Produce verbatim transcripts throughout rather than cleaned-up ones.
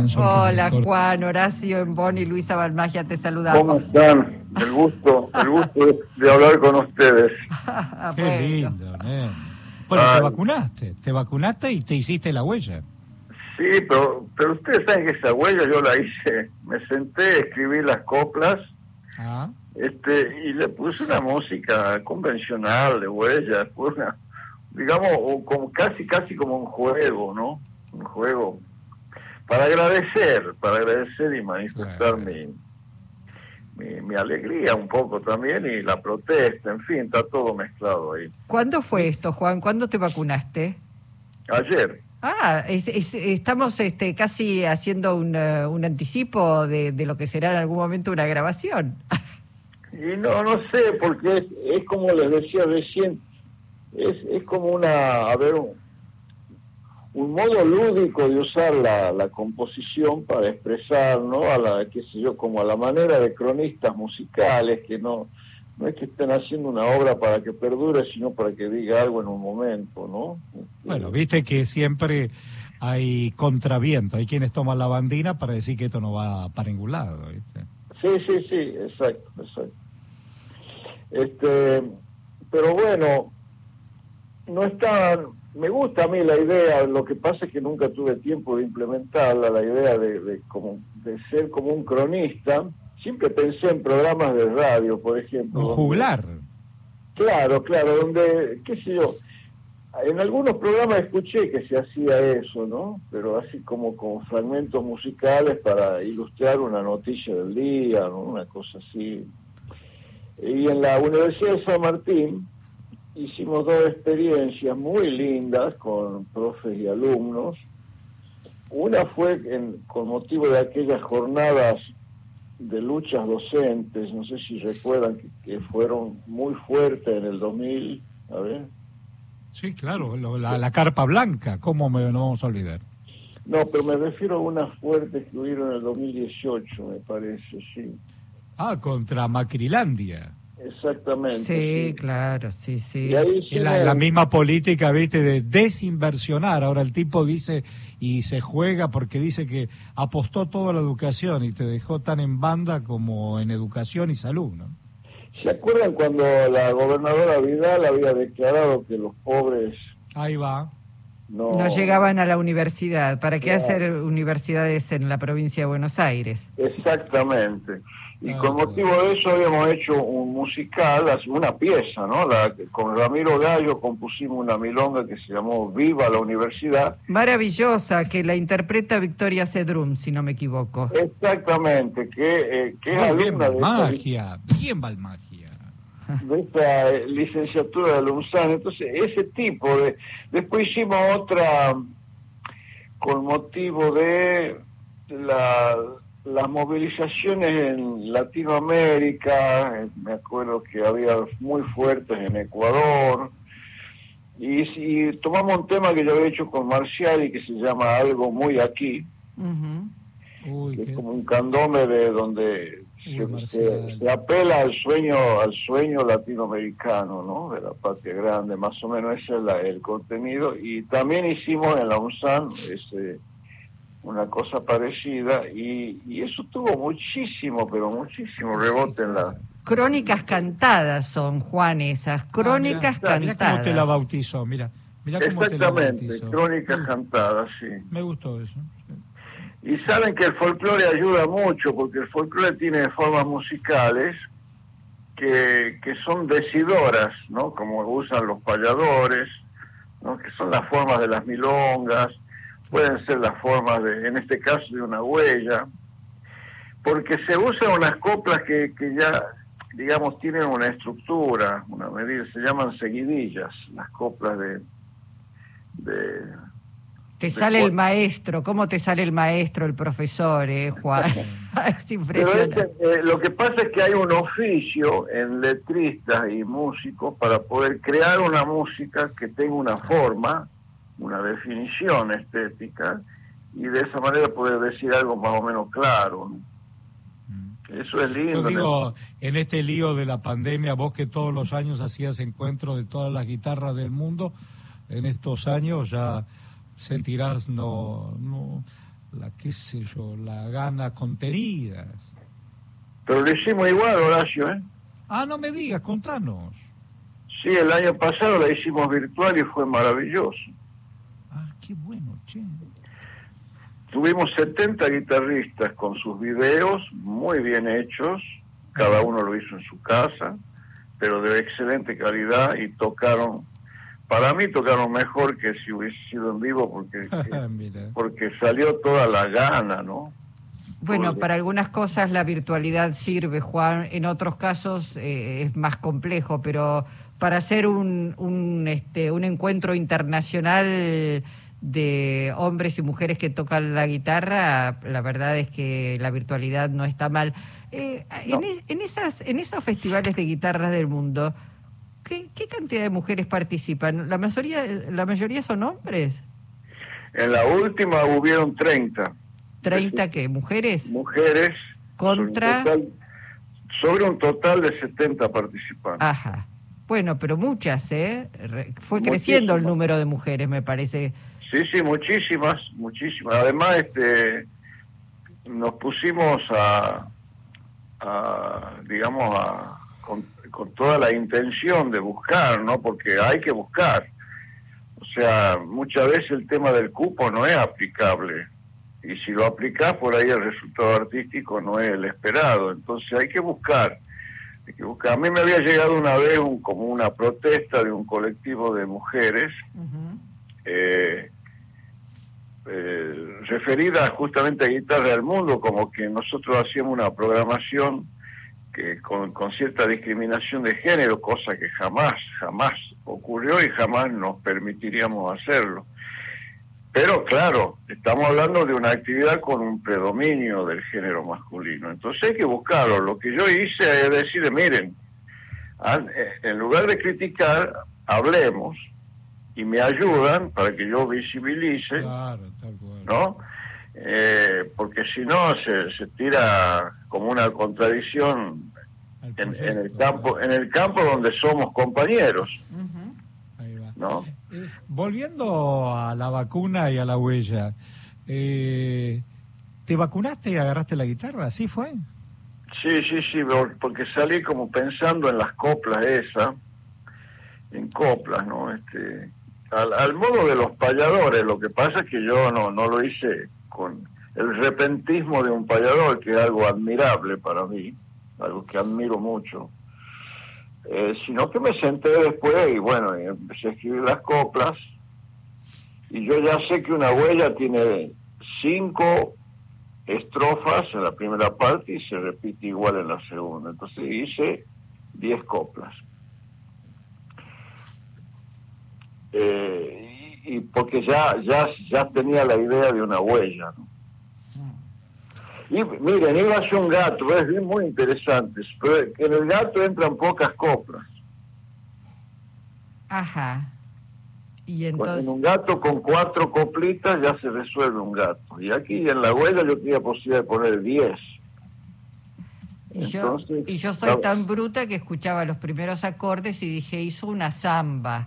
Nelson. Hola, Juan, Horacio Emboni y Luisa Balmagia, te saludamos. ¿Cómo están? El gusto, el gusto de, de hablar con ustedes. Qué Bueno. lindo, ¿eh? Bueno, Ay. te vacunaste, te vacunaste y te hiciste la huella. Sí, pero, pero ustedes saben que esa huella yo la hice. Me senté, escribí las coplas, Ah, este, y le puse una música convencional de huellas, pues una, digamos, o como casi, casi como un juego, ¿no? Un juego para agradecer, para agradecer y manifestar Claro. mi, mi, mi alegría un poco también y la protesta, en fin, está todo mezclado ahí. ¿Cuándo fue esto, Juan? ¿Cuándo te vacunaste? Ayer. Ah, es- es- estamos este, casi haciendo un, eh, un anticipo de, de lo que será en algún momento una grabación. Y no, no sé, porque es, es como les decía recién, es, es como una, a ver, un, un modo lúdico de usar la, la composición para expresar, ¿no? A la, qué sé yo, como a la manera de cronistas musicales, que no, no es que estén haciendo una obra para que perdure, sino para que diga algo en un momento, ¿no? bueno, viste que siempre hay contraviento, hay quienes toman la bandina para decir que esto no va para ningún lado, ¿viste? Sí, sí, sí, exacto, exacto. Este, pero bueno, no está, me gusta a mí la idea, lo que pasa es que nunca tuve tiempo de implementarla, la idea de, de, como, de ser como un cronista. Siempre pensé en programas de radio, por ejemplo. Un donde- juglar. Claro, claro, donde, qué sé yo, en algunos programas escuché que se hacía eso, ¿no? Pero así como con fragmentos musicales para ilustrar una noticia del día, ¿no? Una cosa así. Y en la Universidad de San Martín hicimos dos experiencias muy lindas con profes y alumnos. Una fue en, con motivo de aquellas jornadas de luchas docentes, no sé si recuerdan que, que fueron muy fuertes en el dos mil, a ver. Sí, claro, lo- la, la carpa blanca, ¿cómo me, no vamos a olvidar? No, pero me refiero a unas fuertes que hubieron en el dos mil dieciocho, me parece, sí. Ah, contra Macrilandia. Exactamente. Sí, sí. claro, sí, sí. Y ahí Es hicimos- la, la misma política, viste, de desinversionar. Ahora el tipo dice y se juega porque dice que apostó toda la educación y te dejó tan en banda como en educación y salud, ¿no? ¿Se acuerdan cuando la gobernadora Vidal había declarado que los pobres Ahí va. no... No llegaban a la universidad. ¿Para qué Claro. hacer universidades en la provincia de Buenos Aires? Exactamente. Y Ah, con claro. motivo de eso habíamos hecho un musical, así, una pieza, ¿no? La, con Ramiro Gallo compusimos una milonga que se llamó Viva la Universidad. Maravillosa, que la interpreta Victoria Cedrum, si no me equivoco. Exactamente, que, eh, que es Muy bien, alumna de esta, Balmagia. Bien, Balmagia. de esta eh, licenciatura de la UNSAN. Entonces, ese tipo de... Después hicimos otra con motivo de la, las movilizaciones en Latinoamérica. eh, Me acuerdo que había muy fuertes en Ecuador. Y, y tomamos un tema que yo había hecho con Marcial y que se llama Algo Muy Aquí, Ujú. Uy, que es qué... como un candombe de donde Uy, se, Marcial. se, se apela al sueño al sueño latinoamericano, ¿no? De la patria grande, más o menos ese es la, el contenido. Y también hicimos en la UNSAN ese, una cosa parecida y, y eso tuvo muchísimo, pero muchísimo rebote en la... Crónicas cantadas son, Juan, esas. Crónicas Ah, mirá, mirá cómo te la cantadas. bautizó, mira. Mirá cómo te la Exactamente, bautizó. crónicas Mm, cantadas, sí. Me gustó eso. Y saben que el folclore ayuda mucho, porque el folclore tiene formas musicales que, que son decidoras, ¿no? Como usan los payadores, ¿no? Que son las formas de las milongas, pueden ser las formas, de, en este caso, de una huella, porque se usan unas coplas que, que ya, digamos, tienen una estructura, una medida, se llaman seguidillas, las coplas de... de Te de sale el cua- maestro. ¿Cómo te sale el maestro, el profesor, eh, Juan? Es Pero impresionante. este, eh, lo que pasa es que hay un oficio en letristas y músicos para poder crear una música que tenga una forma, una definición estética, y de esa manera poder decir algo más o menos claro, ¿no? Eso es lindo. Yo digo, en este lío de la pandemia, vos que todos los años hacías encuentros de todas las guitarras del mundo, en estos años ya sentirás no, no la qué sé yo, la ganas contenidas. Pero lo hicimos igual, Horacio, ¿eh? Ah, no me digas, contanos. Sí, el año pasado la hicimos virtual y fue maravilloso. Ah, qué bueno, che. Tuvimos setenta guitarristas con sus videos muy bien hechos, cada uno lo hizo en su casa, pero de excelente calidad, y tocaron, para mí tocaron mejor que si hubiese sido en vivo, porque, porque salió toda la gana, ¿no? Bueno, Porque... para algunas cosas la virtualidad sirve, Juan, en otros casos eh, es más complejo, pero para hacer un, un, este, un encuentro internacional de hombres y mujeres que tocan la guitarra, la verdad es que la virtualidad no está mal. Eh, no. en, en, esas, en esos festivales de guitarras del mundo, ¿qué, qué cantidad de mujeres participan? ¿La mayoría, la mayoría son hombres? En la última hubieron treinta. ¿treinta qué? ¿Mujeres? Mujeres. ¿Contra? Sobre un total, sobre un total de setenta participantes. Ajá. Bueno, pero muchas, ¿eh? Fue creciendo el número de mujeres, me parece. Sí, sí, muchísimas, muchísimas. Además, este, nos pusimos a, a digamos, a, con, con toda la intención de buscar, ¿no? Porque hay que buscar. O sea, muchas veces el tema del cupo no es aplicable. Y si lo aplicás, por ahí el resultado artístico no es el esperado. Entonces hay que buscar. Hay que buscar. A mí me había llegado una vez un, como una protesta de un colectivo de mujeres, uh-huh. eh, Eh, referida justamente a Guitarra del Mundo, como que nosotros hacíamos una programación que con, con cierta discriminación de género, cosa que jamás, jamás ocurrió y jamás nos permitiríamos hacerlo. Pero claro, estamos hablando de una actividad con un predominio del género masculino, entonces hay que buscarlo. Lo que yo hice es decir, miren, en lugar de criticar, hablemos, y me ayudan para que yo visibilice, claro, tal cual. ¿no? Eh, porque si no se, se tira como una contradicción en, en el campo, en el campo donde somos compañeros. Uh-huh. Ahí va. ¿No? Eh, volviendo a la vacuna y a la huella, eh, ¿te vacunaste y agarraste la guitarra? ¿Así fue? Sí, sí, sí, porque salí como pensando en las coplas esas, en coplas, ¿no? Este, al, al modo de los payadores. Lo que pasa es que yo no, no lo hice con el repentismo de un payador, que es algo admirable para mí, algo que admiro mucho, eh, sino que me senté después y bueno, y empecé a escribir las coplas, y yo ya sé que una huella tiene cinco estrofas en la primera parte y se repite igual en la segunda, entonces hice diez coplas. Eh, y, y porque ya, ya, ya tenía la idea de una huella, ¿no? Y miren, iba hacia un gato, es muy interesante, pero en el gato entran pocas coplas. Ajá. Y entonces... En un gato con cuatro coplitas ya se resuelve un gato. Y aquí en la huella yo tenía posibilidad de poner diez. Y yo, Entonces, y yo soy la... tan bruta que escuchaba los primeros acordes y dije, hizo una samba.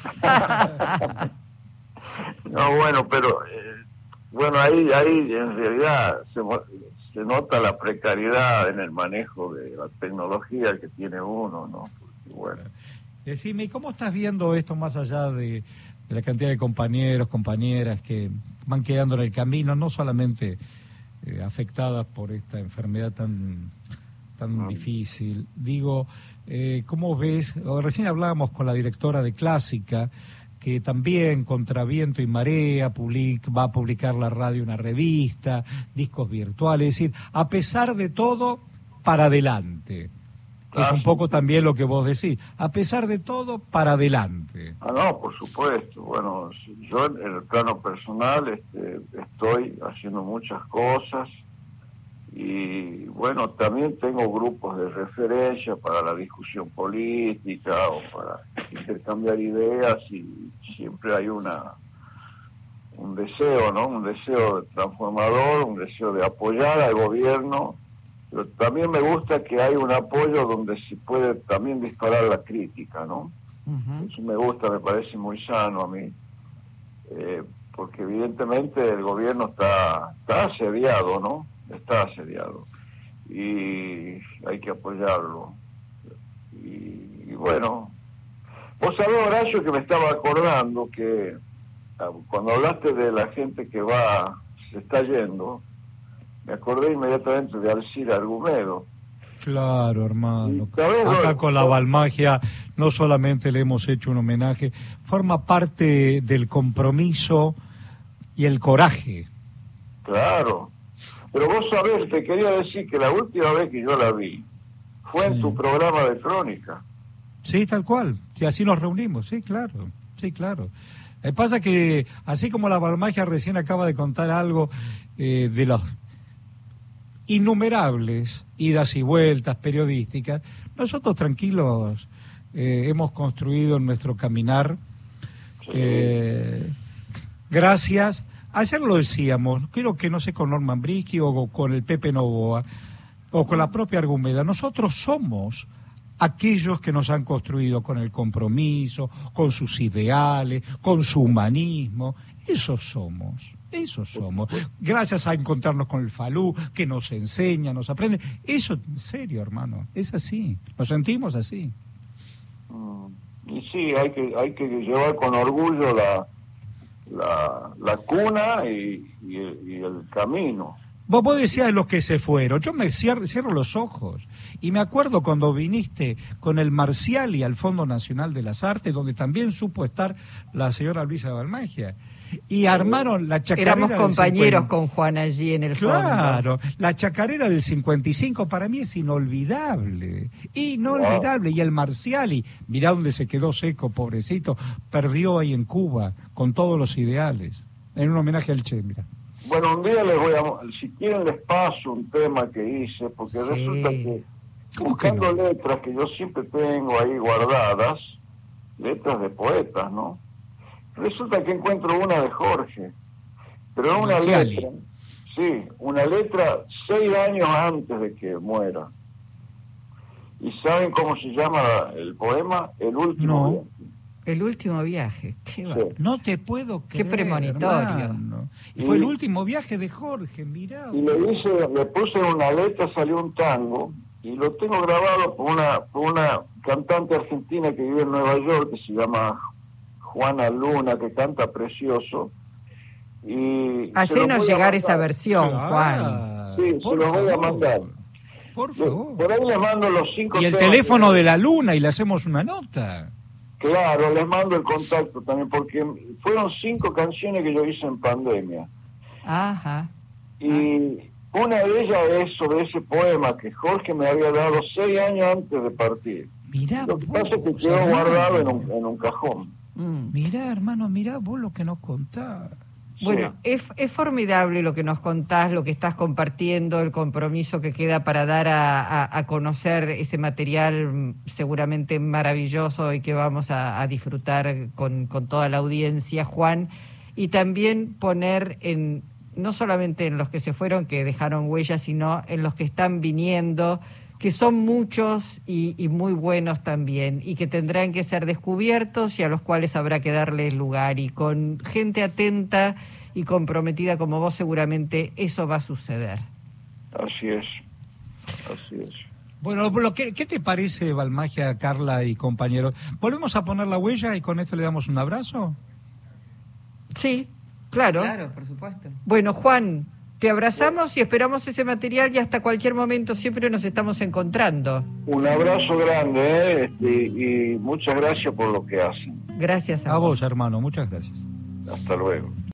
No, bueno, pero eh, bueno, ahí ahí en realidad se, se nota la precariedad en el manejo de la tecnología que tiene uno, ¿no? Porque, bueno. Decime, ¿cómo estás viendo esto más allá de, de la cantidad de compañeros, compañeras que van quedando en el camino, no solamente eh, afectadas por esta enfermedad tan tan no. difícil? Digo, eh, ¿cómo ves? Recién hablábamos con la directora de Clásica, que también contra viento y marea public, va a publicar la radio una revista, discos virtuales, es decir, a pesar de todo, para adelante. Es un poco también lo que vos decís, a pesar de todo, para adelante. Ah, no, por supuesto. Bueno, yo en el plano personal este, estoy haciendo muchas cosas y, bueno, también tengo grupos de referencia para la discusión política o para intercambiar ideas, y siempre hay una un deseo, ¿no? Un deseo transformador, un deseo de apoyar al gobierno. Pero también me gusta que hay un apoyo donde se puede también disparar la crítica, ¿no? Uh-huh. Eso me gusta, me parece muy sano a mí. Eh, porque evidentemente el gobierno está, está asediado, ¿no? Está asediado. Y hay que apoyarlo. Y, y bueno, vos sabés, Horacio, que me estaba acordando que cuando hablaste de la gente que va, se está yendo, me acordé inmediatamente de Alcira Argumedo. Claro, hermano. ¿Sabés? Acá con la Balmagia no solamente le hemos hecho un homenaje, forma parte del compromiso y el coraje. Claro. Pero vos sabés, te quería decir que la última vez que yo la vi fue en Sí. tu programa de crónica. Sí, tal cual. Sí, así nos reunimos. Sí, claro. Sí, claro. Me pasa que, así como la Balmagia recién acaba de contar algo eh, de los innumerables idas y vueltas periodísticas, nosotros tranquilos eh, hemos construido en nuestro caminar, Sí. eh, gracias, ayer lo decíamos, creo que no sé con Norman Brisky o con el Pepe Novoa, o con la propia Argumeda, nosotros somos aquellos que nos han construido con el compromiso, con sus ideales, con su humanismo. Esos somos, esos somos. Gracias a encontrarnos con el Falú, que nos enseña, nos aprende. Eso, en serio, hermano, es así. Nos sentimos así. Mm. Y sí, hay que hay que llevar con orgullo la la, la cuna y, y, el, y el camino. Vos, vos decías de los que se fueron. Yo me cierro, cierro los ojos y me acuerdo cuando viniste con el Marcial y al Fondo Nacional de las Artes, donde también supo estar la señora Luisa Balmagia. Y armaron la chacarera. Éramos compañeros del cincuenta. Con Juan allí en el fondo. Claro, la chacarera del cincuenta y cinco para mí es inolvidable, inolvidable. Wow. Y el Marciali, mirá dónde se quedó seco, pobrecito, perdió ahí en Cuba con todos los ideales, en un homenaje al Che, mira. Bueno, un día les voy a, si quieren les paso un tema que hice, porque sí. Resulta que buscando que no? letras que yo siempre tengo ahí guardadas, letras de poetas, ¿no? Resulta que encuentro una de Jorge, pero una Marciali. letra, sí, una letra seis años antes de que muera. ¿Y saben cómo se llama el poema? El último no. viaje. El último viaje. Qué, sí. No te puedo creer. Qué premonitorio. Hermano. Y fue el último viaje de Jorge, mirá. Y le hice, le puse una letra, salió un tango, y lo tengo grabado por una, por una cantante argentina que vive en Nueva York, que se llama Juana Luna, que canta precioso. Y hacenos llegar esa versión, claro. Juan. Sí, por se lo voy a mandar. Por favor. Por ahí les mando los cinco. Y el teléfono de la Luna y le hacemos una nota. Claro, les mando el contacto también, porque fueron cinco canciones que yo hice en pandemia. Ajá. Y ah. una de ellas es sobre ese poema que Jorge me había dado seis años antes de partir. Mirá, lo que vos, pasa es que quedó guardado en un, en un cajón. Mm. Mirá, hermano, mirá vos lo que nos contás. Bueno, sí. es, es formidable lo que nos contás, lo que estás compartiendo, el compromiso que queda para dar a, a, a conocer ese material seguramente maravilloso y que vamos a, a disfrutar con, con toda la audiencia, Juan, y también poner en, no solamente en los que se fueron, que dejaron huellas, sino en los que están viniendo, que son muchos y, y muy buenos también, y que tendrán que ser descubiertos y a los cuales habrá que darles lugar. Y con gente atenta y comprometida como vos, seguramente eso va a suceder. Así es, así es. Bueno, lo que, ¿qué te parece, Balmagia, Carla y compañeros? ¿Volvemos a poner la huella y con esto le damos un abrazo? Sí, claro. Claro, por supuesto. Bueno, Juan, te abrazamos y esperamos ese material y hasta cualquier momento siempre nos estamos encontrando. Un abrazo grande, ¿eh? este, y muchas gracias por lo que hacen. Gracias a, a vos. vos, hermano, muchas gracias. Hasta luego.